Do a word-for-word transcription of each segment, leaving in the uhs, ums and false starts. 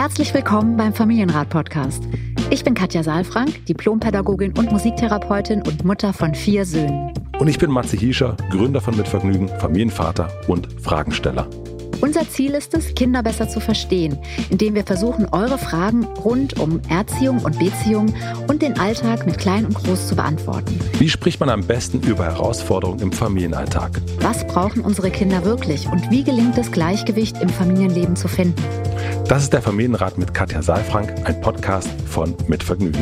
Herzlich willkommen beim Familienrat-Podcast. Ich bin Katja Saalfrank, Diplompädagogin und Musiktherapeutin und Mutter von vier Söhnen. Und ich bin Matze Hiescher, Gründer von Mitvergnügen, Familienvater und Fragensteller. Unser Ziel ist es, Kinder besser zu verstehen, indem wir versuchen, eure Fragen rund um Erziehung und Beziehung und den Alltag mit Klein und Groß zu beantworten. Wie spricht man am besten über Herausforderungen im Familienalltag? Was brauchen unsere Kinder wirklich und wie gelingt es, Gleichgewicht im Familienleben zu finden? Das ist der Familienrat mit Katja Saalfrank, ein Podcast von Mitvergnügen.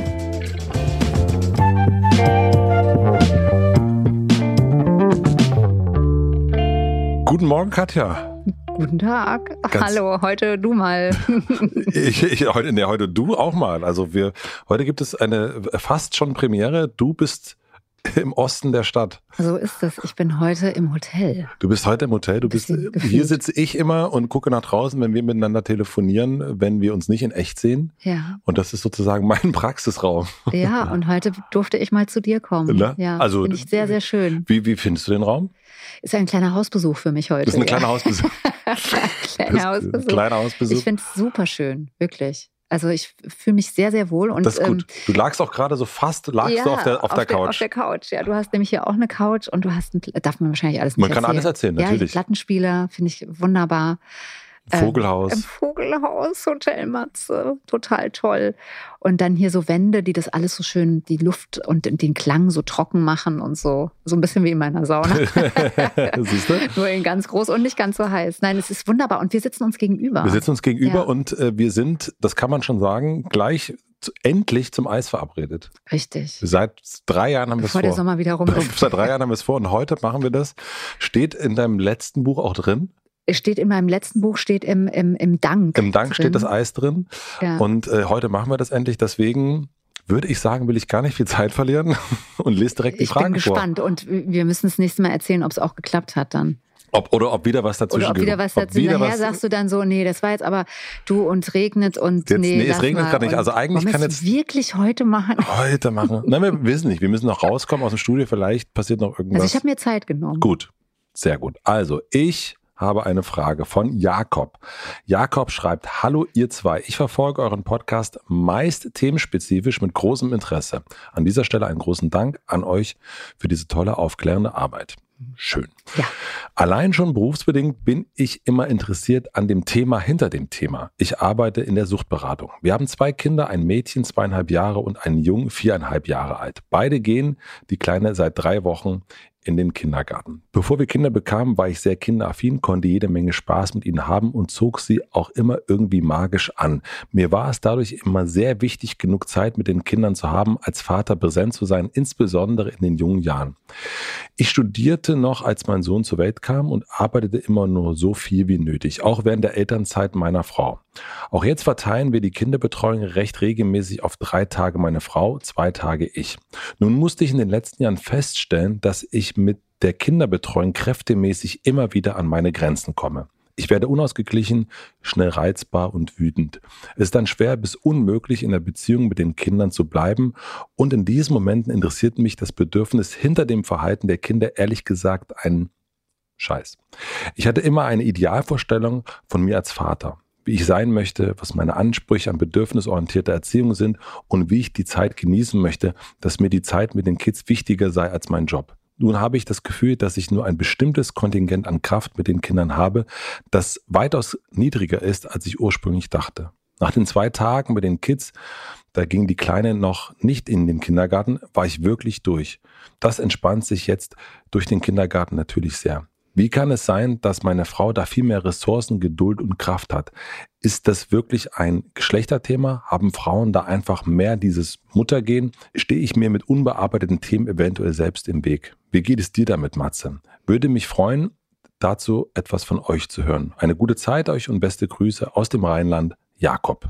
Guten Morgen, Katja. Guten Tag. Ganz Hallo, heute du mal. ich, ich, heute, nee, heute du auch mal. Also wir, heute gibt es eine fast schon Premiere. Du bist im Osten der Stadt. So ist es. Ich bin heute im Hotel. Du bist heute im Hotel. Du bist, hier sitze ich immer und gucke nach draußen, wenn wir miteinander telefonieren, wenn wir uns nicht in echt sehen. Ja. Und das ist sozusagen mein Praxisraum. Ja, und heute durfte ich mal zu dir kommen. Na? Ja, also, finde ich sehr, sehr schön. Wie, wie findest du den Raum? Ist ein kleiner Hausbesuch für mich heute. Das ist ein ja. kleiner Hausbesuch. kleiner Hausbesuch. Kleiner Hausbesuch. Ich finde es super schön, wirklich. Also ich fühle mich sehr, sehr wohl. Und, das ist gut. Ähm, du lagst auch gerade so fast, lagst ja, du auf der, auf auf der der, Couch. Auf der Couch, ja. Du hast nämlich hier auch eine Couch und du hast, ein, darf man wahrscheinlich alles nicht Man kann erzählen. alles erzählen, ja, natürlich. Ja, Plattenspieler finde ich wunderbar. Vogelhaus. Ähm, Im Vogelhaus, Hotel Matze, total toll. Und dann hier so Wände, die das alles so schön, die Luft und den Klang so trocken machen und so. So ein bisschen wie in meiner Sauna. Siehst du? Nur in ganz groß und nicht ganz so heiß. Nein, es ist wunderbar. Und wir sitzen uns gegenüber. Wir sitzen uns gegenüber ja. und äh, wir sind, das kann man schon sagen, gleich zu, endlich zum Eis verabredet. Richtig. Seit drei Jahren haben wir es vor. Bevor der Sommer wieder rum ist. Seit drei Jahren haben wir es vor und heute machen wir das. Steht in deinem letzten Buch auch drin? Es steht in meinem letzten Buch, steht im, im, im Dank. Im Dank drin. steht das Eis drin. Ja. Und äh, heute machen wir das endlich. Deswegen würde ich sagen, will ich gar nicht viel Zeit verlieren und lese direkt die ich Fragen vor. Ich bin gespannt vor. Und wir müssen das nächste Mal erzählen, ob es auch geklappt hat dann. Ob, oder ob wieder was dazwischen Oder ob wieder was dazwischen. Nachher was sagst du dann so, nee, das war jetzt aber du und regnet und jetzt, nee, nee, es regnet gerade nicht. Also eigentlich kann jetzt jetzt wirklich heute machen. Heute machen. Nein, wir wissen nicht. Wir müssen noch rauskommen aus dem Studio. Vielleicht passiert noch irgendwas. Also ich habe mir Zeit genommen. Gut, sehr gut. Also ich habe eine Frage von Jakob. Jakob schreibt: Hallo ihr zwei, ich verfolge euren Podcast meist themenspezifisch mit großem Interesse. An dieser Stelle einen großen Dank an euch für diese tolle, aufklärende Arbeit. Schön. Ja. Allein schon berufsbedingt bin ich immer interessiert an dem Thema hinter dem Thema. Ich arbeite in der Suchtberatung. Wir haben zwei Kinder, ein Mädchen, zweieinhalb Jahre und einen Jungen, viereinhalb Jahre alt. Beide gehen, die Kleine seit drei Wochen, in den Kindergarten. Bevor wir Kinder bekamen, war ich sehr kinderaffin, konnte jede Menge Spaß mit ihnen haben und zog sie auch immer irgendwie magisch an. Mir war es dadurch immer sehr wichtig, genug Zeit mit den Kindern zu haben, als Vater präsent zu sein, insbesondere in den jungen Jahren. Ich studierte noch, als mein Sohn zur Welt kam und arbeitete immer nur so viel wie nötig, auch während der Elternzeit meiner Frau. Auch jetzt verteilen wir die Kinderbetreuung recht regelmäßig auf drei Tage meine Frau, zwei Tage ich. Nun musste ich in den letzten Jahren feststellen, dass ich mit der Kinderbetreuung kräftemäßig immer wieder an meine Grenzen komme. Ich werde unausgeglichen, schnell reizbar und wütend. Es ist dann schwer bis unmöglich, in der Beziehung mit den Kindern zu bleiben. Und in diesen Momenten interessiert mich das Bedürfnis hinter dem Verhalten der Kinder ehrlich gesagt ein Scheiß. Ich hatte immer eine Idealvorstellung von mir als Vater, wie ich sein möchte, was meine Ansprüche an bedürfnisorientierte Erziehung sind und wie ich die Zeit genießen möchte, dass mir die Zeit mit den Kids wichtiger sei als mein Job. Nun habe ich das Gefühl, dass ich nur ein bestimmtes Kontingent an Kraft mit den Kindern habe, das weitaus niedriger ist, als ich ursprünglich dachte. Nach den zwei Tagen mit den Kids, da ging die Kleine noch nicht in den Kindergarten, war ich wirklich durch. Das entspannt sich jetzt durch den Kindergarten natürlich sehr. Wie kann es sein, dass meine Frau da viel mehr Ressourcen, Geduld und Kraft hat? Ist das wirklich ein Geschlechterthema? Haben Frauen da einfach mehr dieses Muttergehen? Stehe ich mir mit unbearbeiteten Themen eventuell selbst im Weg? Wie geht es dir damit, Matze? Würde mich freuen, dazu etwas von euch zu hören. Eine gute Zeit euch und beste Grüße aus dem Rheinland, Jakob.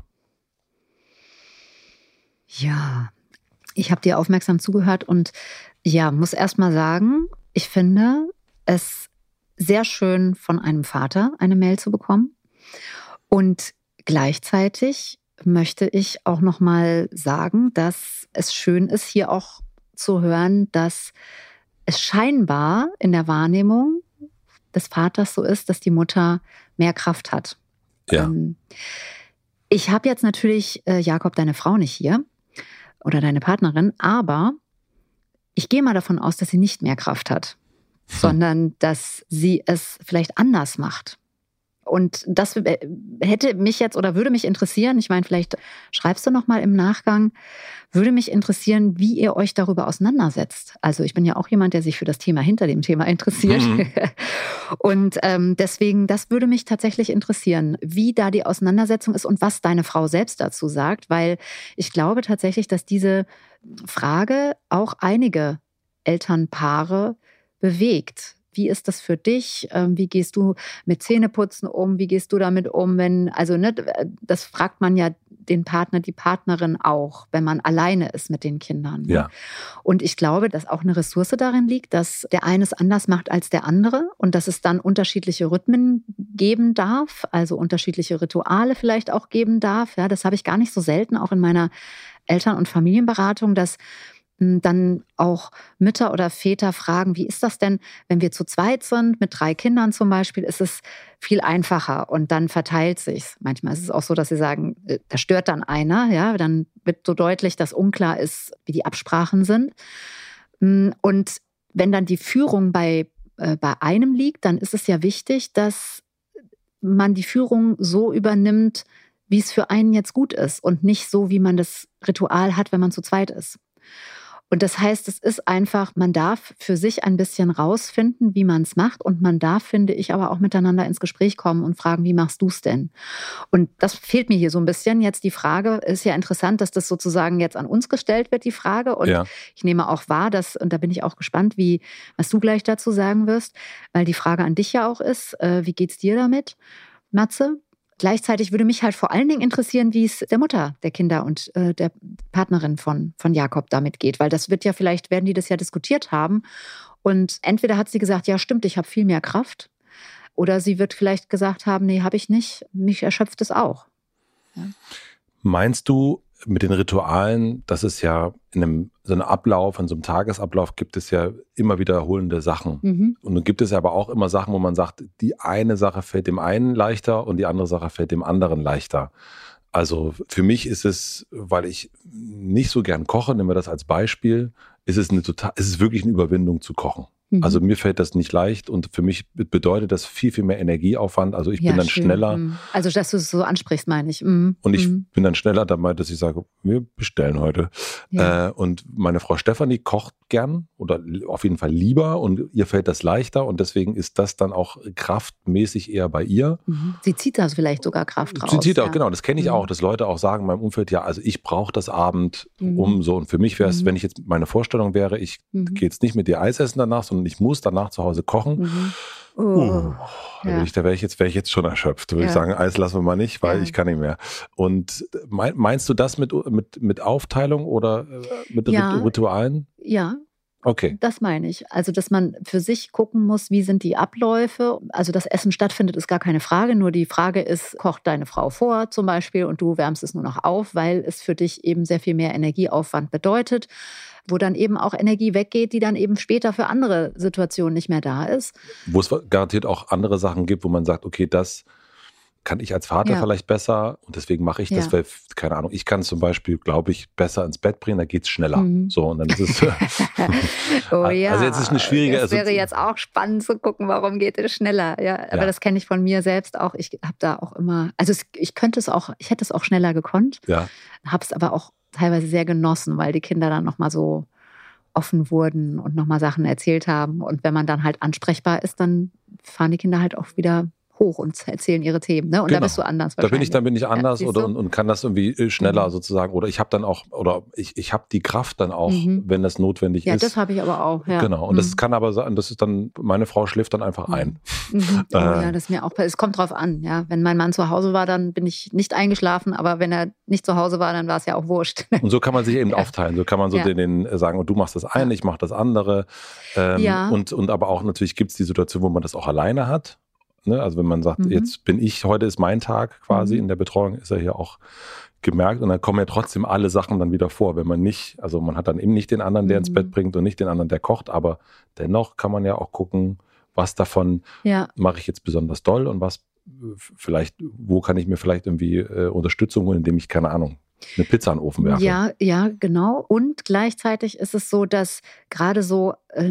Ja, ich habe dir aufmerksam zugehört und ja, muss erst mal sagen, ich finde es sehr schön, von einem Vater eine Mail zu bekommen. Und gleichzeitig möchte ich auch noch mal sagen, dass es schön ist, hier auch zu hören, dass es scheinbar in der Wahrnehmung des Vaters so ist, dass die Mutter mehr Kraft hat. Ja. Ähm, Ich habe jetzt natürlich, äh, Jakob, deine Frau nicht hier oder deine Partnerin, aber ich gehe mal davon aus, dass sie nicht mehr Kraft hat, hm. sondern dass sie es vielleicht anders macht. Und das hätte mich jetzt oder würde mich interessieren, ich meine, vielleicht schreibst du noch mal im Nachgang, würde mich interessieren, wie ihr euch darüber auseinandersetzt. Also ich bin ja auch jemand, der sich für das Thema hinter dem Thema interessiert. Mhm. Und ähm, deswegen, das würde mich tatsächlich interessieren, wie da die Auseinandersetzung ist und was deine Frau selbst dazu sagt. Weil ich glaube tatsächlich, dass diese Frage auch einige Elternpaare bewegt. Wie ist das für dich? Wie gehst du mit Zähneputzen um? Wie gehst du damit um, wenn, also ne, das fragt man ja den Partner, die Partnerin auch, wenn man alleine ist mit den Kindern. Ne? Ja. Und ich glaube, dass auch eine Ressource darin liegt, dass der eine es anders macht als der andere und dass es dann unterschiedliche Rhythmen geben darf, also unterschiedliche Rituale vielleicht auch geben darf. Ja, das habe ich gar nicht so selten, auch in meiner Eltern- und Familienberatung, dass dann auch Mütter oder Väter fragen, wie ist das denn, wenn wir zu zweit sind, mit drei Kindern zum Beispiel, ist es viel einfacher und dann verteilt sich's. Manchmal ist es auch so, dass sie sagen, da stört dann einer, ja, dann wird so deutlich, dass unklar ist, wie die Absprachen sind. Und wenn dann die Führung bei, äh, bei einem liegt, dann ist es ja wichtig, dass man die Führung so übernimmt, wie es für einen jetzt gut ist und nicht so, wie man das Ritual hat, wenn man zu zweit ist. Und das heißt, es ist einfach, man darf für sich ein bisschen rausfinden, wie man es macht. Und man darf, finde ich, aber auch miteinander ins Gespräch kommen und fragen, wie machst du es denn? Und das fehlt mir hier so ein bisschen. Jetzt die Frage, ist ja interessant, dass das sozusagen jetzt an uns gestellt wird, die Frage. Und ja. ich nehme auch wahr, dass, und da bin ich auch gespannt, wie, was du gleich dazu sagen wirst, weil die Frage an dich ja auch ist, äh, wie geht's dir damit, Matze? Gleichzeitig würde mich halt vor allen Dingen interessieren, wie es der Mutter der Kinder und äh, der Partnerin von, von Jakob damit geht. Weil das wird ja vielleicht, werden die das ja diskutiert haben. Und entweder hat sie gesagt, ja stimmt, ich habe viel mehr Kraft. Oder sie wird vielleicht gesagt haben, nee, habe ich nicht. Mich erschöpft es auch. Ja. Meinst du, mit den Ritualen, das ist ja in einem, so einem Ablauf, in so einem Tagesablauf gibt es ja immer wiederholende Sachen. Mhm. Und dann gibt es aber auch immer Sachen, wo man sagt, die eine Sache fällt dem einen leichter und die andere Sache fällt dem anderen leichter. Also für mich ist es, weil ich nicht so gern koche, nehmen wir das als Beispiel, ist es eine total, ist es wirklich eine Überwindung zu kochen. Mhm. Also mir fällt das nicht leicht und für mich bedeutet das viel, viel mehr Energieaufwand. Also ich ja, bin dann schön. schneller. Also dass du es so ansprichst, meine ich. Mhm. Und ich mhm. bin dann schneller dabei, dass ich sage, wir bestellen heute. Ja. Äh, und meine Frau Stefanie kocht gern oder auf jeden Fall lieber und ihr fällt das leichter und deswegen ist das dann auch kraftmäßig eher bei ihr. Mhm. Sie zieht da vielleicht sogar Kraft raus. Sie zieht auch, ja. genau, das kenne ich mhm. auch, dass Leute auch sagen in meinem Umfeld, ja, also ich brauche das Abend mhm. um so und für mich wäre es, mhm. wenn ich jetzt meine Vorstellung wäre, ich mhm. gehe jetzt nicht mit dir Eis essen danach, sondern ich muss danach zu Hause kochen. Mhm. Oh, uh, ja. Da wäre ich jetzt, wäre ich jetzt schon erschöpft. Da würde ja. ich sagen, Eis lassen wir mal nicht, weil ja. ich kann nicht mehr. Und meinst du das mit, mit, mit Aufteilung oder mit ja. Ritualen? Ja. Okay. Das meine ich. Also, dass man für sich gucken muss, wie sind die Abläufe. Also, dass Essen stattfindet, ist gar keine Frage. Nur die Frage ist, kocht deine Frau vor zum Beispiel und du wärmst es nur noch auf, weil es für dich eben sehr viel mehr Energieaufwand bedeutet, wo dann eben auch Energie weggeht, die dann eben später für andere Situationen nicht mehr da ist. Wo es garantiert auch andere Sachen gibt, wo man sagt, okay, das kann ich als Vater ja. vielleicht besser und deswegen mache ich das, ja. weil, keine Ahnung, ich kann zum Beispiel, glaube ich, besser ins Bett bringen, da geht es schneller. Mhm. So, und dann ist es. oh ja. Also jetzt ist eine schwierige. Es wäre jetzt auch spannend zu gucken, warum geht es schneller. Ja, aber ja. das kenne ich von mir selbst auch. Ich habe da auch immer, also es, ich könnte es auch, ich hätte es auch schneller gekonnt, ja. habe es aber auch teilweise sehr genossen, weil die Kinder dann nochmal so offen wurden und nochmal Sachen erzählt haben. Und wenn man dann halt ansprechbar ist, dann fahren die Kinder halt auch wieder hoch und erzählen ihre Themen. Ne? Und genau. da bist du anders wahrscheinlich. Da bin ich, dann bin ich anders ja, oder, und, und kann das irgendwie schneller mhm. sozusagen. Oder ich habe dann auch, oder ich, ich habe die Kraft dann auch, mhm. wenn das notwendig ja, ist. Ja, das habe ich aber auch. Ja. Genau. Und mhm. das kann aber sein, das ist dann, meine Frau schläft dann einfach ein. Mhm. Oh, äh, ja, das ist mir auch, es kommt drauf an. Ja. Wenn mein Mann zu Hause war, dann bin ich nicht eingeschlafen, aber wenn er nicht zu Hause war, dann war es ja auch wurscht. Und so kann man sich eben ja. aufteilen. So kann man so ja. den, den sagen, und du machst das eine, ich mache das andere. Ähm, ja. und, und aber auch natürlich gibt es die Situation, wo man das auch alleine hat. Also wenn man sagt, mhm. jetzt bin ich, heute ist mein Tag quasi, mhm. in der Betreuung ist er hier auch gemerkt und dann kommen ja trotzdem alle Sachen dann wieder vor, wenn man nicht, also man hat dann eben nicht den anderen, der mhm. ins Bett bringt und nicht den anderen, der kocht, aber dennoch kann man ja auch gucken, was davon ja. mache ich jetzt besonders doll und was vielleicht, wo kann ich mir vielleicht irgendwie äh, Unterstützung holen, indem ich, keine Ahnung, eine Pizza in den Ofen werfe. Ja, ja, genau. Und gleichzeitig ist es so, dass gerade so äh,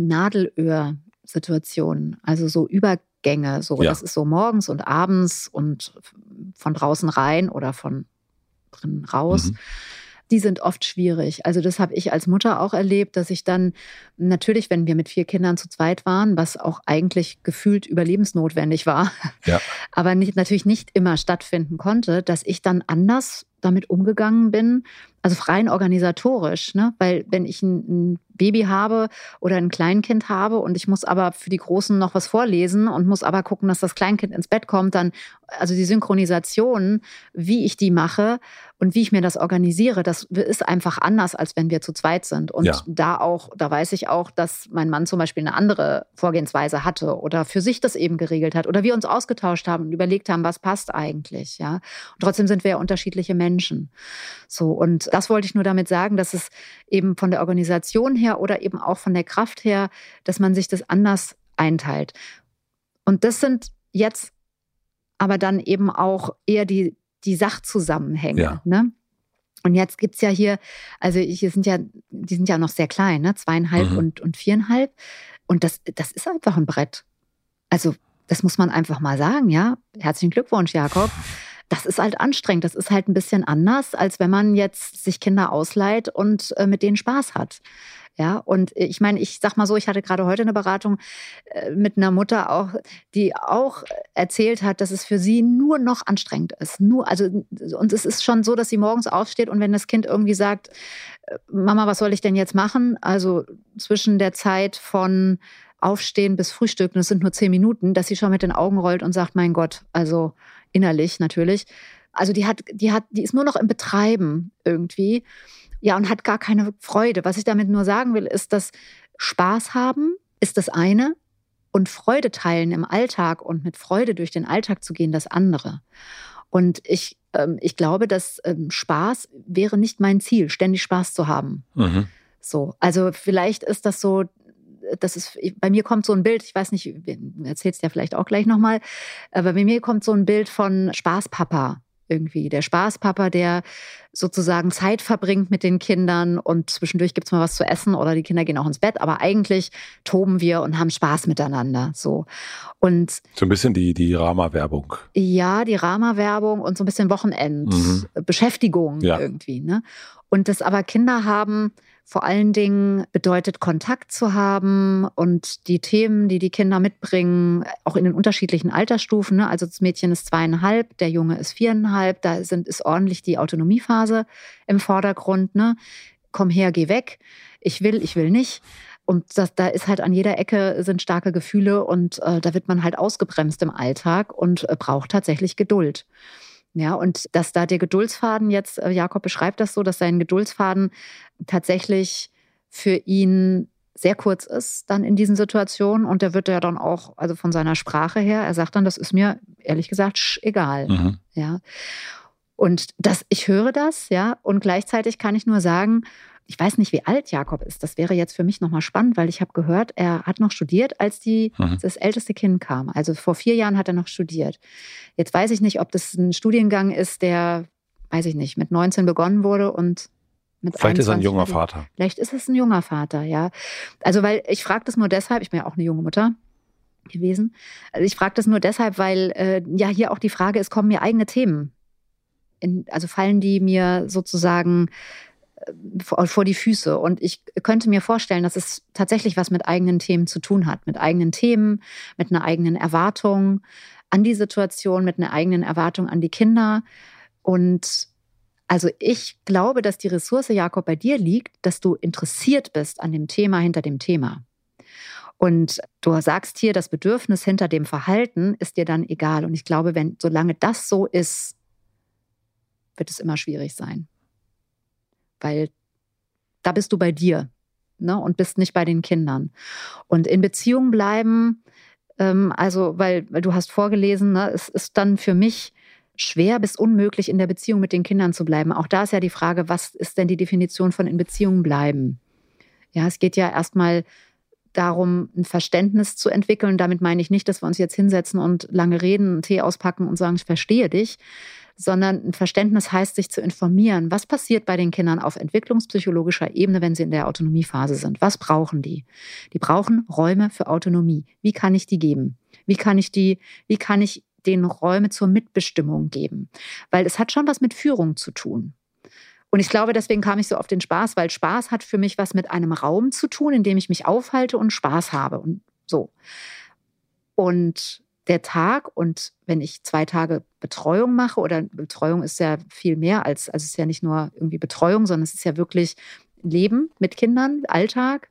Nadelöhr-Situationen, also so Übergänge, so, Ja. das ist so morgens und abends und von draußen rein oder von drinnen raus. Mhm. Die sind oft schwierig. Also das habe ich als Mutter auch erlebt, dass ich dann natürlich, wenn wir mit vier Kindern zu zweit waren, was auch eigentlich gefühlt überlebensnotwendig war, Ja. aber nicht, natürlich nicht immer stattfinden konnte, dass ich dann anders damit umgegangen bin, also rein organisatorisch, ne? Weil wenn ich ein, ein Baby habe oder ein Kleinkind habe und ich muss aber für die Großen noch was vorlesen und muss aber gucken, dass das Kleinkind ins Bett kommt, dann, also die Synchronisation, wie ich die mache und wie ich mir das organisiere, das ist einfach anders, als wenn wir zu zweit sind. Und Ja. da auch, da weiß ich auch, dass mein Mann zum Beispiel eine andere Vorgehensweise hatte oder für sich das eben geregelt hat oder wir uns ausgetauscht haben und überlegt haben, was passt eigentlich, ja. Und trotzdem sind wir ja unterschiedliche Menschen. So, und das wollte ich nur damit sagen, dass es eben von der Organisation her oder eben auch von der Kraft her, dass man sich das anders einteilt. Und das sind jetzt aber dann eben auch eher die, die Sachzusammenhänge. Ja. Ne? Und jetzt gibt es ja hier, also hier sind ja, die sind ja noch sehr klein, ne? zweieinhalb Mhm. und, und viereinhalb. Und das, das ist einfach ein Brett. Also das muss man einfach mal sagen, ja. Herzlichen Glückwunsch, Jakob. Das ist halt anstrengend. Das ist halt ein bisschen anders, als wenn man jetzt sich Kinder ausleiht und äh, mit denen Spaß hat. Ja, und ich meine, ich sag mal so, ich hatte gerade heute eine Beratung äh, mit einer Mutter auch, die auch erzählt hat, dass es für sie nur noch anstrengend ist. Nur, also, und es ist schon so, dass sie morgens aufsteht und wenn das Kind irgendwie sagt, Mama, was soll ich denn jetzt machen? Also zwischen der Zeit von Aufstehen bis Frühstücken, das sind nur zehn Minuten, dass sie schon mit den Augen rollt und sagt, mein Gott, also innerlich natürlich. Also die hat, die hat, die ist nur noch im Betreiben irgendwie. Ja, und hat gar keine Freude. Was ich damit nur sagen will, ist, dass Spaß haben ist das eine und Freude teilen im Alltag und mit Freude durch den Alltag zu gehen, das andere. Und ich, ähm, ich glaube, dass ähm, Spaß wäre nicht mein Ziel, ständig Spaß zu haben. Mhm. So, also vielleicht ist das so, das ist, bei mir kommt so ein Bild, ich weiß nicht, du erzählst ja vielleicht auch gleich nochmal, aber bei mir kommt so ein Bild von Spaßpapa. Irgendwie der Spaßpapa, der sozusagen Zeit verbringt mit den Kindern und zwischendurch gibt's mal was zu essen oder die Kinder gehen auch ins Bett, aber eigentlich toben wir und haben Spaß miteinander. So. Und so ein bisschen die, die Rama-Werbung. Ja, die Rama-Werbung und so ein bisschen Wochenend-Beschäftigung Mhm. Ja. irgendwie. Ne? Und das aber Kinder haben, vor allen Dingen bedeutet Kontakt zu haben und die Themen, die die Kinder mitbringen, auch in den unterschiedlichen Altersstufen. Ne? Also das Mädchen ist zweieinhalb, der Junge ist viereinhalb, da sind, ist ordentlich die Autonomiephase im Vordergrund. Ne? Komm her, geh weg, ich will, ich will nicht. Und das, da ist halt an jeder Ecke sind starke Gefühle und äh, da wird man halt ausgebremst im Alltag und äh, braucht tatsächlich Geduld. Ja, und dass da der Geduldsfaden jetzt, äh, Jakob beschreibt das so, dass sein Geduldsfaden tatsächlich für ihn sehr kurz ist dann in diesen Situationen und der wird ja dann auch, also von seiner Sprache her, er sagt dann, das ist mir ehrlich gesagt sch, egal. Mhm. Ja. Und das, ich höre das, ja, und gleichzeitig kann ich nur sagen, ich weiß nicht, wie alt Jakob ist. Das wäre jetzt für mich nochmal spannend, weil ich habe gehört, er hat noch studiert, als die, Mhm. das älteste Kind kam. Also vor vier Jahren hat er noch studiert. Jetzt weiß ich nicht, ob das ein Studiengang ist, der, weiß ich nicht, mit neunzehn begonnen wurde und mit Vielleicht ist er ein einundzwanzig junger fertig. Vater. Vielleicht ist es ein junger Vater, ja. Also weil ich frage das nur deshalb, ich bin ja auch eine junge Mutter gewesen. Also ich frage das nur deshalb, weil äh, ja hier auch die Frage ist, kommen mir eigene Themen? In, also fallen die mir sozusagen vor, vor die Füße. Und ich könnte mir vorstellen, dass es tatsächlich was mit eigenen Themen zu tun hat. Mit eigenen Themen, mit einer eigenen Erwartung an die Situation, mit einer eigenen Erwartung an die Kinder. Und also ich glaube, dass die Ressource, Jakob, bei dir liegt, dass du interessiert bist an dem Thema hinter dem Thema. Und du sagst hier, das Bedürfnis hinter dem Verhalten ist dir dann egal. Und ich glaube, wenn, solange das so ist, wird es immer schwierig sein. Weil da bist du bei dir, ne, und bist nicht bei den Kindern. Und in Beziehung bleiben, ähm, also, weil, weil du hast vorgelesen, ne, es ist dann für mich schwer bis unmöglich, in der Beziehung mit den Kindern zu bleiben. Auch da ist ja die Frage, was ist denn die Definition von in Beziehung bleiben? Ja, es geht ja erstmal darum, ein Verständnis zu entwickeln. Damit meine ich nicht, dass wir uns jetzt hinsetzen und lange reden, einen Tee auspacken und sagen, ich verstehe dich, sondern ein Verständnis heißt, sich zu informieren. Was passiert bei den Kindern auf entwicklungspsychologischer Ebene, wenn sie in der Autonomiephase sind? Was brauchen die? Die brauchen Räume für Autonomie. Wie kann ich die geben? Wie kann ich die, wie kann ich denen Räume zur Mitbestimmung geben? Weil es hat schon was mit Führung zu tun. Und ich glaube, deswegen kam ich so auf den Spaß, weil Spaß hat für mich was mit einem Raum zu tun, in dem ich mich aufhalte und Spaß habe und so. Und der Tag, und wenn ich zwei Tage Betreuung mache, oder Betreuung ist ja viel mehr als, also es ist ja nicht nur irgendwie Betreuung, sondern es ist ja wirklich Leben mit Kindern, Alltag,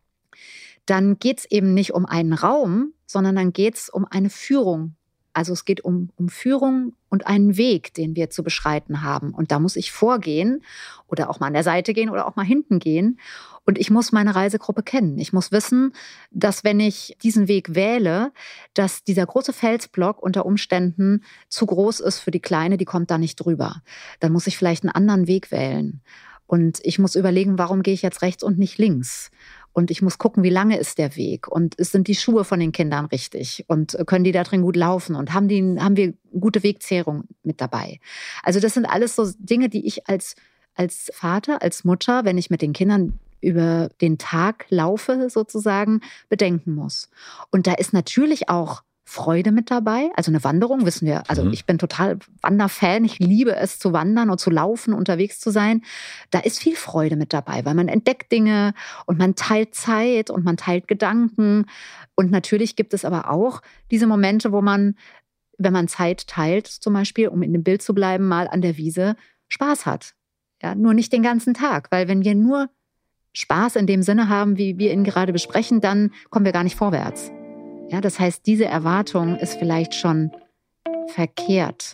dann geht es eben nicht um einen Raum, sondern dann geht es um eine Führung. Also es geht um, um Führung und einen Weg, den wir zu beschreiten haben. Und da muss ich vorgehen oder auch mal an der Seite gehen oder auch mal hinten gehen. Und ich muss meine Reisegruppe kennen. Ich muss wissen, dass wenn ich diesen Weg wähle, dass dieser große Felsblock unter Umständen zu groß ist für die Kleine, die kommt da nicht drüber. Dann muss ich vielleicht einen anderen Weg wählen. Und ich muss überlegen, warum gehe ich jetzt rechts und nicht links? Und ich muss gucken, wie lange ist der Weg? Und sind die Schuhe von den Kindern richtig? Und können die da drin gut laufen? Und haben, die, haben wir gute Wegzehrung mit dabei? Also das sind alles so Dinge, die ich als, als Vater, als Mutter, wenn ich mit den Kindern über den Tag laufe, sozusagen, bedenken muss. Und da ist natürlich auch Freude mit dabei. Also eine Wanderung, wissen wir, also mhm. ich bin total Wanderfan, ich liebe es zu wandern und zu laufen, unterwegs zu sein. Da ist viel Freude mit dabei, weil man entdeckt Dinge und man teilt Zeit und man teilt Gedanken. Und natürlich gibt es aber auch diese Momente, wo man, wenn man Zeit teilt, zum Beispiel, um in dem Bild zu bleiben, mal an der Wiese Spaß hat. Ja, nur nicht den ganzen Tag, weil wenn wir nur Spaß in dem Sinne haben, wie wir ihn gerade besprechen, dann kommen wir gar nicht vorwärts. Ja, das heißt, diese Erwartung ist vielleicht schon verkehrt.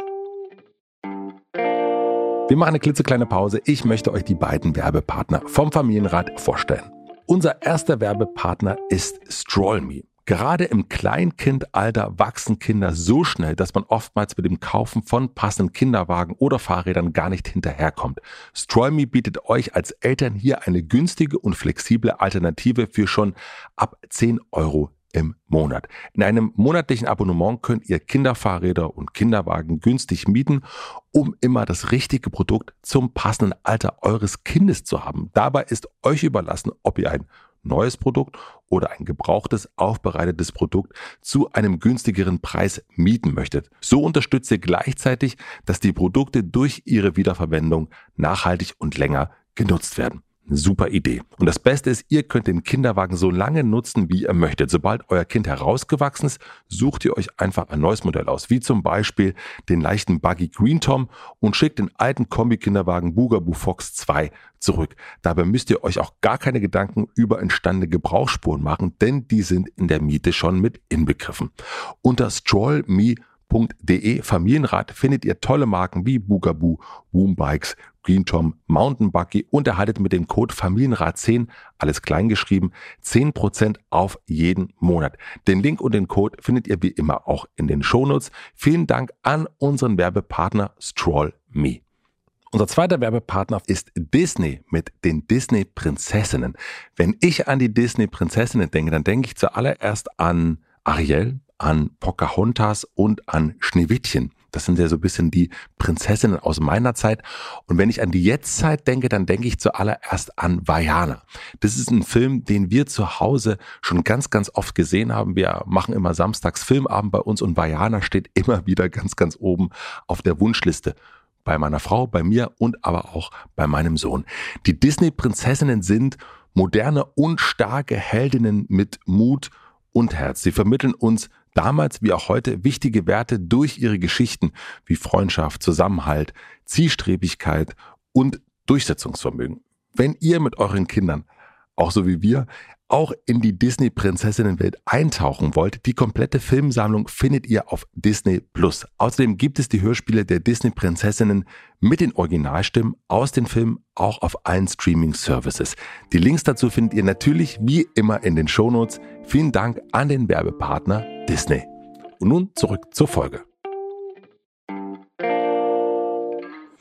Wir machen eine klitzekleine Pause. Ich möchte euch die beiden Werbepartner vom Familienrat vorstellen. Unser erster Werbepartner ist StrollMe. Gerade im Kleinkindalter wachsen Kinder so schnell, dass man oftmals mit dem Kaufen von passenden Kinderwagen oder Fahrrädern gar nicht hinterherkommt. StrollMe bietet euch als Eltern hier eine günstige und flexible Alternative für schon ab zehn Euro im Monat. In einem monatlichen Abonnement könnt ihr Kinderfahrräder und Kinderwagen günstig mieten, um immer das richtige Produkt zum passenden Alter eures Kindes zu haben. Dabei ist euch überlassen, ob ihr ein neues Produkt oder ein gebrauchtes, aufbereitetes Produkt zu einem günstigeren Preis mieten möchtet. So unterstützt ihr gleichzeitig, dass die Produkte durch ihre Wiederverwendung nachhaltig und länger genutzt werden. Eine super Idee. Und das Beste ist, ihr könnt den Kinderwagen so lange nutzen, wie ihr möchtet. Sobald euer Kind herausgewachsen ist, sucht ihr euch einfach ein neues Modell aus, wie zum Beispiel den leichten Buggy Green Tom, und schickt den alten Kombi-Kinderwagen Bugaboo Fox zwei zurück. Dabei müsst ihr euch auch gar keine Gedanken über entstandene Gebrauchsspuren machen, denn die sind in der Miete schon mit inbegriffen. Unter StrollMe punkt de Familienrat findet ihr tolle Marken wie Bugaboo, Woombikes, Green Tom, Mountain Buggy und erhaltet mit dem Code Familienrat zehn, alles klein geschrieben, zehn Prozent auf jeden Monat. Den Link und den Code findet ihr wie immer auch in den Shownotes. Vielen Dank an unseren Werbepartner StrollMe. Unser zweiter Werbepartner ist Disney mit den Disney-Prinzessinnen. Wenn ich an die Disney-Prinzessinnen denke, dann denke ich zuallererst an Ariel, an Pocahontas und an Schneewittchen. Das sind ja so ein bisschen die Prinzessinnen aus meiner Zeit. Und wenn ich an die Jetztzeit denke, dann denke ich zuallererst an Vaiana. Das ist ein Film, den wir zu Hause schon ganz, ganz oft gesehen haben. Wir machen immer samstags Filmabend bei uns und Vaiana steht immer wieder ganz, ganz oben auf der Wunschliste. Bei meiner Frau, bei mir und aber auch bei meinem Sohn. Die Disney-Prinzessinnen sind moderne und starke Heldinnen mit Mut und Herz. Sie vermitteln uns damals wie auch heute wichtige Werte durch ihre Geschichten wie Freundschaft, Zusammenhalt, Zielstrebigkeit und Durchsetzungsvermögen. Wenn ihr mit euren Kindern, auch so wie wir, auch in die Disney-Prinzessinnenwelt eintauchen wollt, die komplette Filmsammlung findet ihr auf Disney Plus. Außerdem gibt es die Hörspiele der Disney-Prinzessinnen mit den Originalstimmen aus den Filmen auch auf allen Streaming-Services. Die Links dazu findet ihr natürlich wie immer in den Shownotes. Vielen Dank an den Werbepartner Disney. Und nun zurück zur Folge.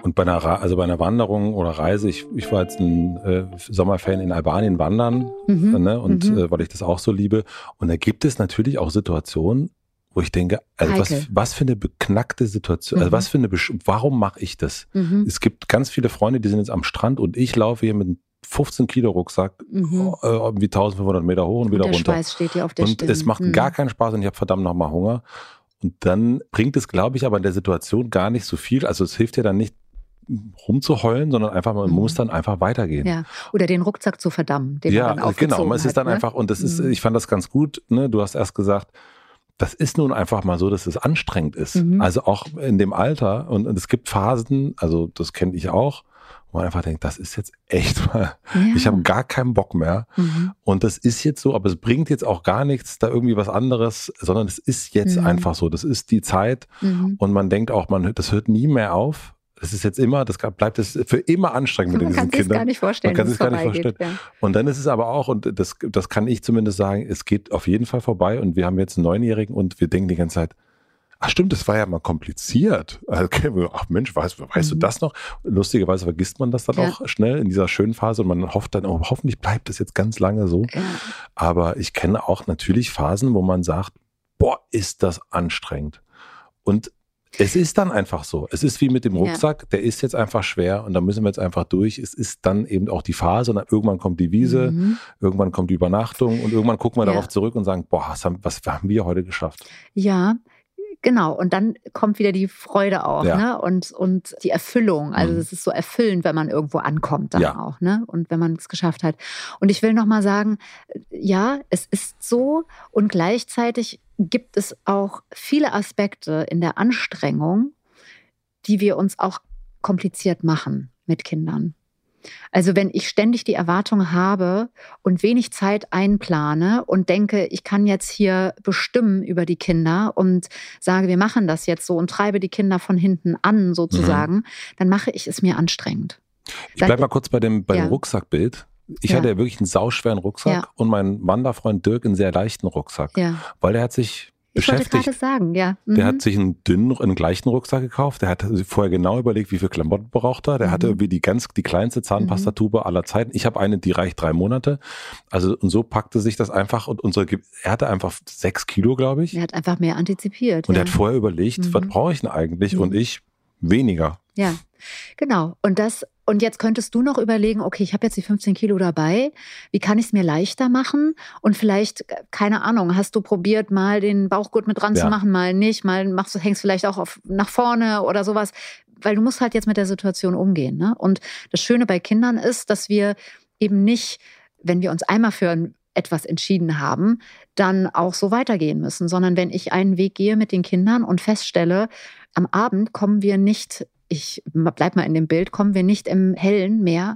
Und bei einer, also bei einer Wanderung oder Reise, ich, ich war jetzt ein äh, Sommerferien in Albanien wandern, mhm. ne, und mhm. äh, weil ich das auch so liebe. Und da gibt es natürlich auch Situationen, wo ich denke, also was, was für eine beknackte Situation, mhm. also was für eine, Besch- warum mache ich das? Mhm. Es gibt ganz viele Freunde, die sind jetzt am Strand und ich laufe hier mit einem fünfzehn Kilo Rucksack, mhm. äh, wie eintausendfünfhundert Meter hoch und, und wieder der runter. Schweiß steht dir auf der und Stirn. Es macht mhm. gar keinen Spaß und ich habe verdammt nochmal Hunger. Und dann bringt es, glaube ich, aber in der Situation gar nicht so viel. Also es hilft dir dann nicht, rumzuheulen, sondern einfach, man mhm. muss dann einfach weitergehen. Ja. Oder den Rucksack zu verdammen, den ja, man dann aufgezogen genau. Es ist dann hat, ne? einfach, und das ist, ich fand das ganz gut, ne? Du hast erst gesagt, das ist nun einfach mal so, dass es anstrengend ist. Mhm. Also auch in dem Alter, und, und es gibt Phasen, also das kenne ich auch, wo man einfach denkt, das ist jetzt echt mal, ja. ich habe gar keinen Bock mehr. Mhm. Und das ist jetzt so, aber es bringt jetzt auch gar nichts, da irgendwie was anderes, sondern es ist jetzt mhm. einfach so. Das ist die Zeit mhm. und man denkt auch, man, das hört nie mehr auf. Das ist jetzt immer, das bleibt es für immer anstrengend mit diesen Kindern. Man kann sich gar nicht vorstellen. Man kann sich gar nicht vorstellen. Ja. Und dann ist es aber auch, und das, das kann ich zumindest sagen, es geht auf jeden Fall vorbei und wir haben jetzt einen Neunjährigen und wir denken die ganze Zeit, ach stimmt, das war ja mal kompliziert. Okay, ach Mensch, weißt, weißt mhm. du das noch? Lustigerweise vergisst man das dann ja. auch schnell in dieser schönen Phase und man hofft dann, oh, hoffentlich bleibt das jetzt ganz lange so. Ja. Aber ich kenne auch natürlich Phasen, wo man sagt, boah, ist das anstrengend. Und es ist dann einfach so. Es ist wie mit dem Rucksack, ja. der ist jetzt einfach schwer und da müssen wir jetzt einfach durch. Es ist dann eben auch die Phase und dann irgendwann kommt die Wiese, mhm. irgendwann kommt die Übernachtung und irgendwann gucken wir ja. darauf zurück und sagen, boah, was haben, was haben wir heute geschafft? Ja, genau. Und dann kommt wieder die Freude auch, ja. ne? Und, und die Erfüllung. Also es mhm. ist so erfüllend, wenn man irgendwo ankommt dann ja. auch, ne? Und wenn man es geschafft hat. Und ich will nochmal sagen, ja, es ist so und gleichzeitig gibt es auch viele Aspekte in der Anstrengung, die wir uns auch kompliziert machen mit Kindern. Also wenn ich ständig die Erwartung habe und wenig Zeit einplane und denke, ich kann jetzt hier bestimmen über die Kinder und sage, wir machen das jetzt so und treibe die Kinder von hinten an sozusagen, mhm. dann mache ich es mir anstrengend. Ich bleibe mal kurz bei dem, bei ja. dem Rucksackbild. Ich ja. hatte ja wirklich einen sauschweren Rucksack ja. und mein Wanderfreund Dirk einen sehr leichten Rucksack, ja. weil der hat sich Ich beschäftigt. wollte gerade sagen, ja. Mhm. Der hat sich einen dünnen, einen gleichen Rucksack gekauft. Der hat vorher genau überlegt, wie viel Klamotten braucht er. Der mhm. hatte irgendwie die ganz, die kleinste Zahnpastatube mhm. aller Zeiten. Ich habe eine, die reicht drei Monate. Also, und so packte sich das einfach und unsere, er hatte einfach sechs Kilo, glaube ich. Er hat einfach mehr antizipiert. Und ja. er hat vorher überlegt, mhm. was brauche ich denn eigentlich? Mhm. Und ich weniger. Ja, genau. Und das, und jetzt könntest du noch überlegen, okay, ich habe jetzt die fünfzehn Kilo dabei, wie kann ich es mir leichter machen? Und vielleicht, keine Ahnung, hast du probiert, mal den Bauchgurt mit dran ja. zu machen, mal nicht, mal machst du, hängst vielleicht auch auf, nach vorne oder sowas, weil du musst halt jetzt mit der Situation umgehen, ne? Und das Schöne bei Kindern ist, dass wir eben nicht, wenn wir uns einmal für etwas entschieden haben, dann auch so weitergehen müssen, sondern wenn ich einen Weg gehe mit den Kindern und feststelle, am Abend kommen wir nicht, ich bleib mal in dem Bild, kommen wir nicht im Hellen mehr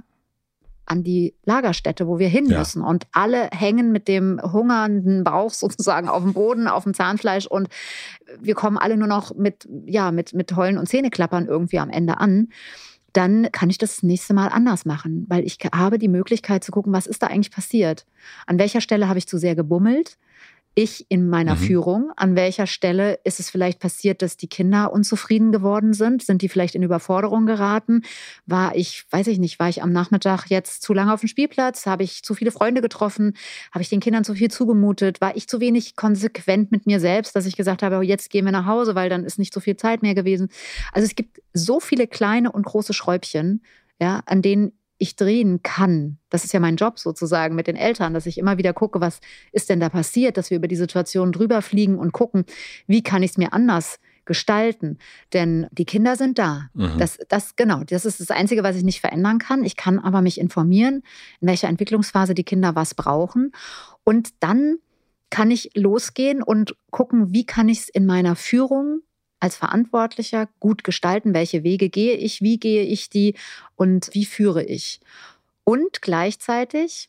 an die Lagerstätte, wo wir hin ja. müssen. Und alle hängen mit dem hungernden Bauch sozusagen auf dem Boden, auf dem Zahnfleisch und wir kommen alle nur noch mit, ja, mit, mit Heulen und Zähneklappern irgendwie am Ende an. Dann kann ich das nächste Mal anders machen, weil ich habe die Möglichkeit zu gucken, was ist da eigentlich passiert? An welcher Stelle habe ich zu sehr gebummelt? Ich in meiner mhm. Führung, an welcher Stelle ist es vielleicht passiert, dass die Kinder unzufrieden geworden sind? Sind die vielleicht in Überforderung geraten? War ich, weiß ich nicht, war ich am Nachmittag jetzt zu lange auf dem Spielplatz? Habe ich zu viele Freunde getroffen? Habe ich den Kindern zu viel zugemutet? War ich zu wenig konsequent mit mir selbst, dass ich gesagt habe, jetzt gehen wir nach Hause, weil dann ist nicht so viel Zeit mehr gewesen? Also es gibt so viele kleine und große Schräubchen, ja, an denen ich drehen kann. Das ist ja mein Job sozusagen mit den Eltern, dass ich immer wieder gucke, was ist denn da passiert, dass wir über die Situation drüber fliegen und gucken, wie kann ich es mir anders gestalten. Denn die Kinder sind da. Mhm. Das, das, genau, das ist das Einzige, was ich nicht verändern kann. Ich kann aber mich informieren, in welcher Entwicklungsphase die Kinder was brauchen. Und dann kann ich losgehen und gucken, wie kann ich es in meiner Führung als Verantwortlicher gut gestalten, welche Wege gehe ich, wie gehe ich die und wie führe ich. Und gleichzeitig,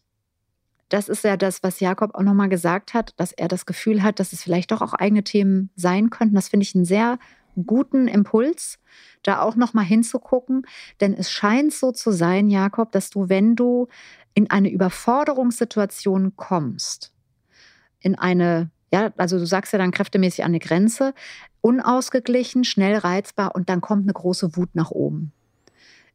das ist ja das, was Jakob auch nochmal gesagt hat, dass er das Gefühl hat, dass es vielleicht doch auch eigene Themen sein könnten. Das finde ich einen sehr guten Impuls, da auch nochmal hinzugucken. Denn es scheint so zu sein, Jakob, dass du, wenn du in eine Überforderungssituation kommst, in eine, ja, also du sagst ja dann kräftemäßig an eine Grenze, unausgeglichen, schnell reizbar und dann kommt eine große Wut nach oben.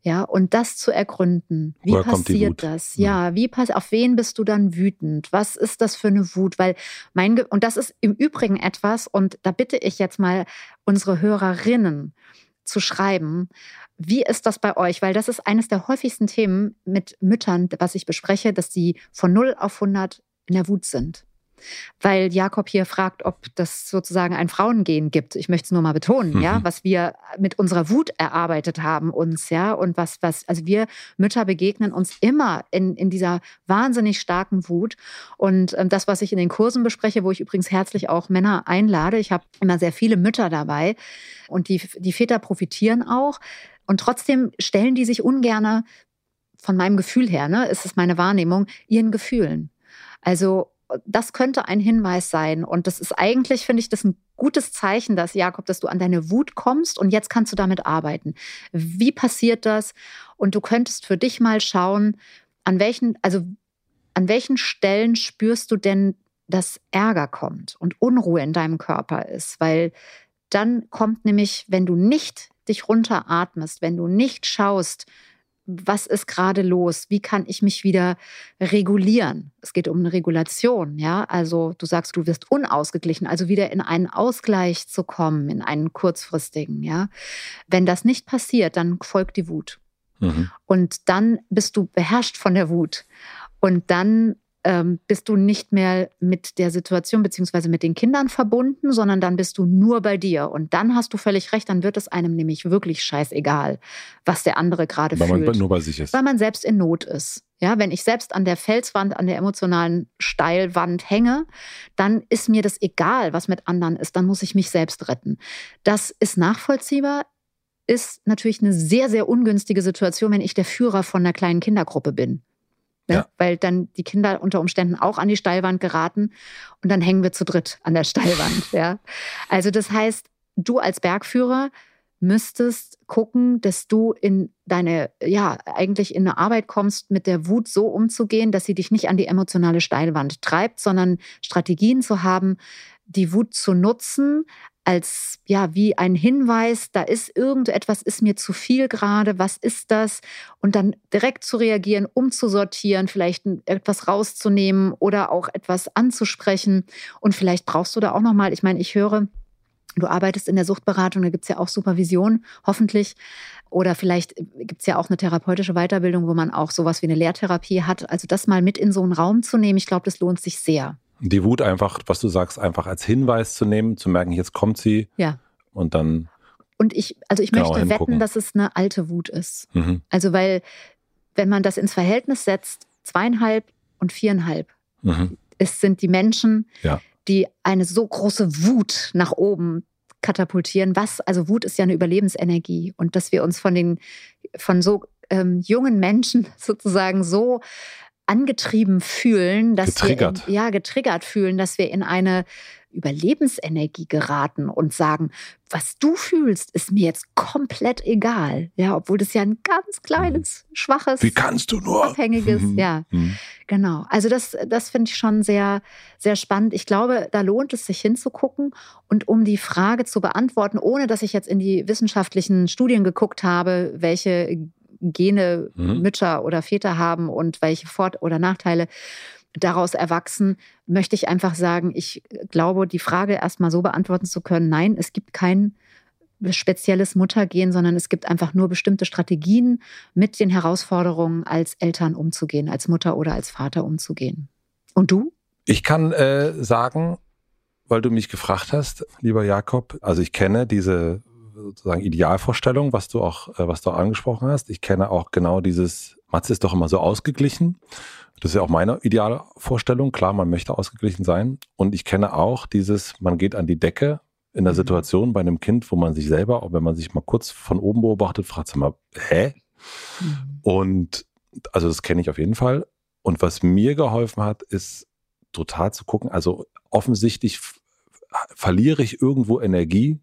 Ja, und das zu ergründen. Wie Woher kommt die passiert Wut? das? Mhm. Ja, wie pass auf wen bist du dann wütend? Was ist das für eine Wut? Weil mein Ge- und das ist im Übrigen etwas, und da bitte ich jetzt mal unsere Hörerinnen zu schreiben. Wie ist das bei euch? Weil das ist eines der häufigsten Themen mit Müttern, was ich bespreche, dass die von null auf hundert in der Wut sind. Weil Jakob hier fragt, ob das sozusagen ein Frauengehen gibt. Ich möchte es nur mal betonen, Mhm. ja, was wir mit unserer Wut erarbeitet haben uns, ja, und was, was, also wir Mütter begegnen uns immer in, in dieser wahnsinnig starken Wut. Und ähm, das, was ich in den Kursen bespreche, wo ich übrigens herzlich auch Männer einlade, ich habe immer sehr viele Mütter dabei und die, die Väter profitieren auch. Und trotzdem stellen die sich ungerne, von meinem Gefühl her, ne, ist es meine Wahrnehmung, ihren Gefühlen. Also das könnte ein Hinweis sein. Und das ist eigentlich, finde ich, das ein gutes Zeichen, dass, Jakob, dass du an deine Wut kommst und jetzt kannst du damit arbeiten. Wie passiert das? Und du könntest für dich mal schauen, an welchen, also an welchen Stellen spürst du denn, dass Ärger kommt und Unruhe in deinem Körper ist? Weil dann kommt nämlich, wenn du nicht dich runteratmest, wenn du nicht schaust, was ist gerade los? Wie kann ich mich wieder regulieren? Es geht um eine Regulation, ja. Also du sagst, du wirst unausgeglichen, also wieder in einen Ausgleich zu kommen, in einen kurzfristigen, ja. Wenn das nicht passiert, dann folgt die Wut. Mhm. Und dann bist du beherrscht von der Wut. Und dann ähm, bist du nicht mehr mit der Situation beziehungsweise mit den Kindern verbunden, sondern dann bist du nur bei dir. Und dann hast du völlig recht, dann wird es einem nämlich wirklich scheißegal, was der andere gerade Weil fühlt. man nur bei sich ist. Weil man selbst in Not ist. Ja, wenn ich selbst an der Felswand, an der emotionalen Steilwand hänge, dann ist mir das egal, was mit anderen ist. Dann muss ich mich selbst retten. Das ist nachvollziehbar, ist natürlich eine sehr, sehr ungünstige Situation, wenn ich der Führer von einer kleinen Kindergruppe bin. Ne? Ja. Weil dann die Kinder unter Umständen auch an die Steilwand geraten und dann hängen wir zu dritt an der Steilwand. Ja? Also das heißt, du als Bergführer müsstest gucken, dass du in deine, ja, eigentlich in eine Arbeit kommst, mit der Wut so umzugehen, dass sie dich nicht an die emotionale Steilwand treibt, sondern Strategien zu haben, die Wut zu nutzen, als, ja, wie ein Hinweis, da ist irgendetwas, ist mir zu viel gerade, was ist das? Und dann direkt zu reagieren, umzusortieren, vielleicht etwas rauszunehmen oder auch etwas anzusprechen. Und vielleicht brauchst du da auch nochmal, ich meine, ich höre, du arbeitest in der Suchtberatung, da gibt es ja auch Supervision, hoffentlich. Oder vielleicht gibt es ja auch eine therapeutische Weiterbildung, wo man auch sowas wie eine Lehrtherapie hat. Also das mal mit in so einen Raum zu nehmen, ich glaube, das lohnt sich sehr. Die Wut einfach, was du sagst, einfach als Hinweis zu nehmen, zu merken, jetzt kommt sie. Ja. Und dann. Und ich, also ich Genau, möchte hingucken. wetten, dass es eine alte Wut ist. Mhm. Also weil, wenn man das ins Verhältnis setzt, zweieinhalb und viereinhalb, Mhm. es sind die Menschen, Ja. die eine so große Wut nach oben katapultieren. Was, also Wut ist ja eine Überlebensenergie. Und dass wir uns von den, von so ähm, jungen Menschen sozusagen so angetrieben fühlen, dass Getriggert. wir in, ja getriggert fühlen, dass wir in eine Überlebensenergie geraten und sagen, was du fühlst, ist mir jetzt komplett egal. Ja, obwohl das ja ein ganz kleines, schwaches, Wie kannst du nur? abhängiges, Mhm. ja, Mhm. genau. Also das, das finde ich schon sehr, sehr spannend. Ich glaube, da lohnt es sich hinzugucken und um die Frage zu beantworten, ohne dass ich jetzt in die wissenschaftlichen Studien geguckt habe, welche Gene Mhm. Mütter oder Väter haben und welche Vor- oder Nachteile daraus erwachsen, möchte ich einfach sagen, ich glaube, die Frage erstmal so beantworten zu können, nein, es gibt kein spezielles Muttergen, sondern es gibt einfach nur bestimmte Strategien, mit den Herausforderungen als Eltern umzugehen, als Mutter oder als Vater umzugehen. Und du? Ich kann äh, sagen, weil du mich gefragt hast, lieber Jakob, also ich kenne diese sozusagen Idealvorstellung, was du auch, äh, was du auch angesprochen hast. Ich kenne auch genau dieses, Matze ist doch immer so ausgeglichen. Das ist ja auch meine Idealvorstellung. Klar, man möchte ausgeglichen sein. Und ich kenne auch dieses, man geht an die Decke in der Situation bei einem Kind, wo man sich selber, auch wenn man sich mal kurz von oben beobachtet, fragt sich mal, hä? Mhm. Und also das kenne ich auf jeden Fall. Und was mir geholfen hat, ist total zu gucken, also offensichtlich f- verliere ich irgendwo Energie,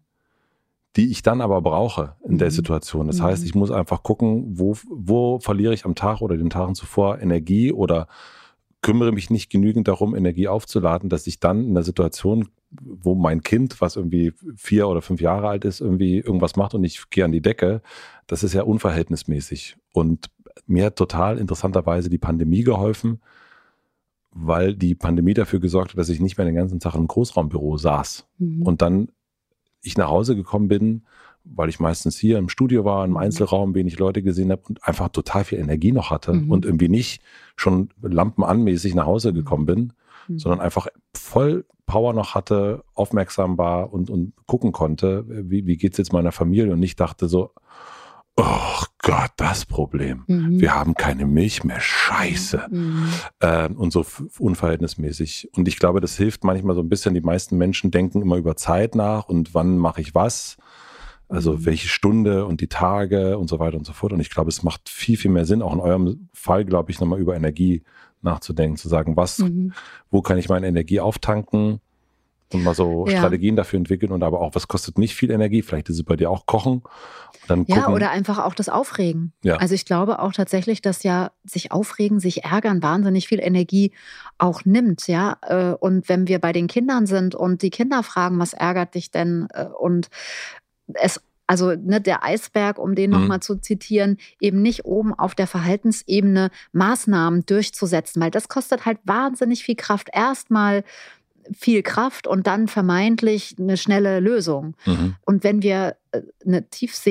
die ich dann aber brauche in der Mhm. Situation. Das Mhm. heißt, ich muss einfach gucken, wo, wo verliere ich am Tag oder den Tagen zuvor Energie oder kümmere mich nicht genügend darum, Energie aufzuladen, dass ich dann in einer Situation, wo mein Kind, was irgendwie vier oder fünf Jahre alt ist, irgendwie irgendwas macht und ich gehe an die Decke, das ist ja unverhältnismäßig. Und mir hat total interessanterweise die Pandemie geholfen, weil die Pandemie dafür gesorgt hat, dass ich nicht mehr den ganzen Tag im Großraumbüro saß. Mhm. Und dann ich nach Hause gekommen bin, weil ich meistens hier im Studio war, im Einzelraum, wenig Leute gesehen habe und einfach total viel Energie noch hatte mhm. und irgendwie nicht schon lampenanmäßig nach Hause gekommen bin, mhm. sondern einfach voll Power noch hatte, aufmerksam war und, und gucken konnte, wie, wie geht's jetzt meiner Familie, und nicht dachte so, oh Gott, das Problem. Mhm. Wir haben keine Milch mehr. Scheiße. Mhm. Ähm, und so f- unverhältnismäßig. Und ich glaube, das hilft manchmal so ein bisschen. Die meisten Menschen denken immer über Zeit nach und wann mache ich was. Also mhm. welche Stunde und die Tage und so weiter und so fort. Und ich glaube, es macht viel, viel mehr Sinn, auch in eurem Fall, glaube ich, nochmal über Energie nachzudenken, zu sagen, was, mhm. wo kann ich meine Energie auftanken und mal so ja. Strategien dafür entwickeln, und aber auch, was kostet nicht viel Energie? Vielleicht ist es bei dir auch Kochen. Dann ja, gucken. Oder einfach auch das Aufregen. Ja. Also ich glaube auch tatsächlich, dass ja sich aufregen, sich ärgern wahnsinnig viel Energie auch nimmt. Ja, und wenn wir bei den Kindern sind und die Kinder fragen, was ärgert dich denn? Und es Also ne, der Eisberg, um den nochmal mhm. zu zitieren, eben nicht oben auf der Verhaltensebene Maßnahmen durchzusetzen, weil das kostet halt wahnsinnig viel Kraft. Erstmal viel Kraft und dann vermeintlich eine schnelle Lösung. Mhm. Und wenn wir eine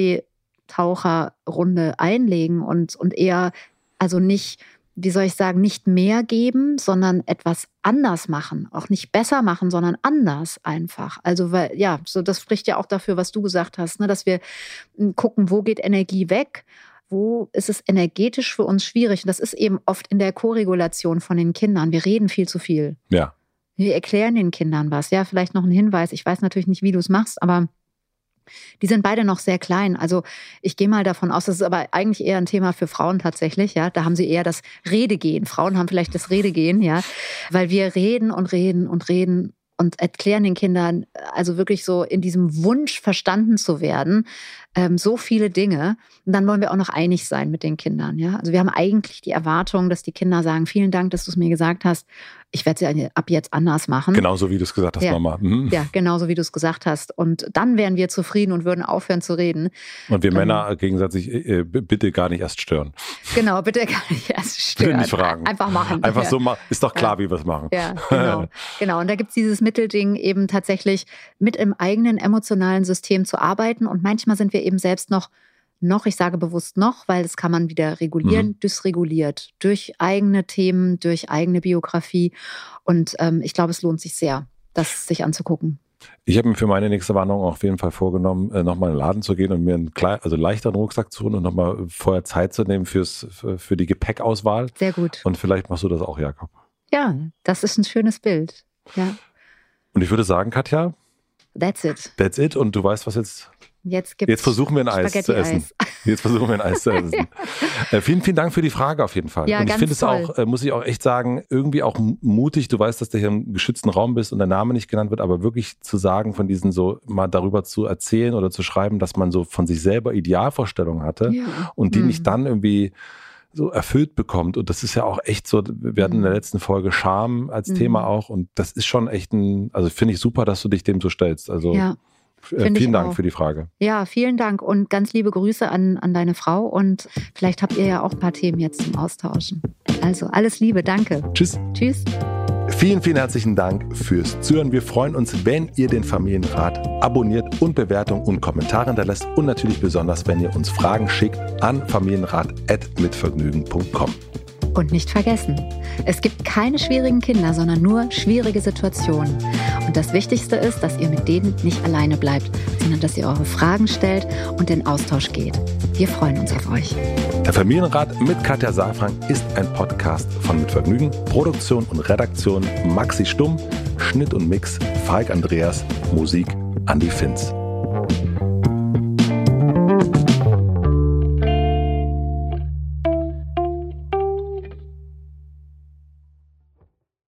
Tiefseetaucherrunde einlegen und, und eher, also nicht, wie soll ich sagen, nicht mehr geben, sondern etwas anders machen. Auch nicht besser machen, sondern anders einfach. Also, weil, ja, so das spricht ja auch dafür, was du gesagt hast, ne, dass wir gucken, wo geht Energie weg, wo ist es energetisch für uns schwierig. Und das ist eben oft in der Koregulation von den Kindern. Wir reden viel zu viel. Ja. Wir erklären den Kindern was. Ja, vielleicht noch ein Hinweis. Ich weiß natürlich nicht, wie du es machst, aber die sind beide noch sehr klein. Also ich gehe mal davon aus, das ist aber eigentlich eher ein Thema für Frauen tatsächlich. Ja, da haben sie eher das Redegehen. Frauen haben vielleicht das Redegehen, ja, weil wir reden und reden und reden und erklären den Kindern, also wirklich so in diesem Wunsch verstanden zu werden, ähm, so viele Dinge. Und dann wollen wir auch noch einig sein mit den Kindern. Ja, also wir haben eigentlich die Erwartung, dass die Kinder sagen, vielen Dank, dass du es mir gesagt hast. Ich werde es ab jetzt anders machen. Genauso wie du es gesagt hast, ja. Mama. Mhm. Ja, genauso wie du es gesagt hast. Und dann wären wir zufrieden und würden aufhören zu reden. Und wir ähm, Männer gegenseitig, äh, bitte gar nicht erst stören. Genau, bitte gar nicht erst stören. Bitte nicht fragen. Einfach machen. Einfach ja. so machen. Ist doch klar, ja. wie wir es machen. Ja, genau. genau. Und da gibt es dieses Mittelding, eben tatsächlich mit im eigenen emotionalen System zu arbeiten. Und manchmal sind wir eben selbst noch noch, ich sage bewusst noch, weil das kann man wieder regulieren, mhm. dysreguliert durch eigene Themen, durch eigene Biografie. Und ähm, ich glaube, es lohnt sich sehr, das sich anzugucken. Ich habe mir für meine nächste Warnung auf jeden Fall vorgenommen, äh, nochmal in den Laden zu gehen und mir einen kleinen, also leichteren Rucksack zu holen und nochmal vorher Zeit zu nehmen fürs, für, für die Gepäckauswahl. Sehr gut. Und vielleicht machst du das auch, Jakob. Ja, das ist ein schönes Bild. Ja. Und ich würde sagen, Katja, that's it. That's it. Und du weißt, was jetzt... Jetzt, gibt's Jetzt versuchen wir ein Eis zu essen. Jetzt versuchen wir ein Eis zu essen. ja. äh, vielen, vielen Dank für die Frage auf jeden Fall. Ja, und ich finde es auch, äh, muss ich auch echt sagen, irgendwie auch mutig. Du weißt, dass du hier im geschützten Raum bist und der Name nicht genannt wird, aber wirklich zu sagen, von diesen so mal darüber zu erzählen oder zu schreiben, dass man so von sich selber Idealvorstellungen hatte ja. und die mhm. nicht dann irgendwie so erfüllt bekommt. Und das ist ja auch echt so, wir hatten in der letzten Folge Scham als mhm. Thema auch, und das ist schon echt ein, also finde ich super, dass du dich dem so stellst. Also ja. Find vielen Dank auch. Für die Frage. Ja, vielen Dank und ganz liebe Grüße an, an deine Frau, und vielleicht habt ihr ja auch ein paar Themen jetzt zum Austauschen. Also alles Liebe, danke. Tschüss. Tschüss. Vielen, vielen herzlichen Dank fürs Zuhören. Wir freuen uns, wenn ihr den Familienrat abonniert und Bewertungen und Kommentare hinterlässt, und natürlich besonders, wenn ihr uns Fragen schickt an familienrat at mitvergnügen punkt com. Und nicht vergessen, es gibt keine schwierigen Kinder, sondern nur schwierige Situationen. Und das Wichtigste ist, dass ihr mit denen nicht alleine bleibt, sondern dass ihr eure Fragen stellt und in Austausch geht. Wir freuen uns auf euch. Der Familienrat mit Katja Saalfrank ist ein Podcast von Mit Vergnügen. Produktion und Redaktion Maxi Stumm, Schnitt und Mix Falk Andreas, Musik Andi Finz.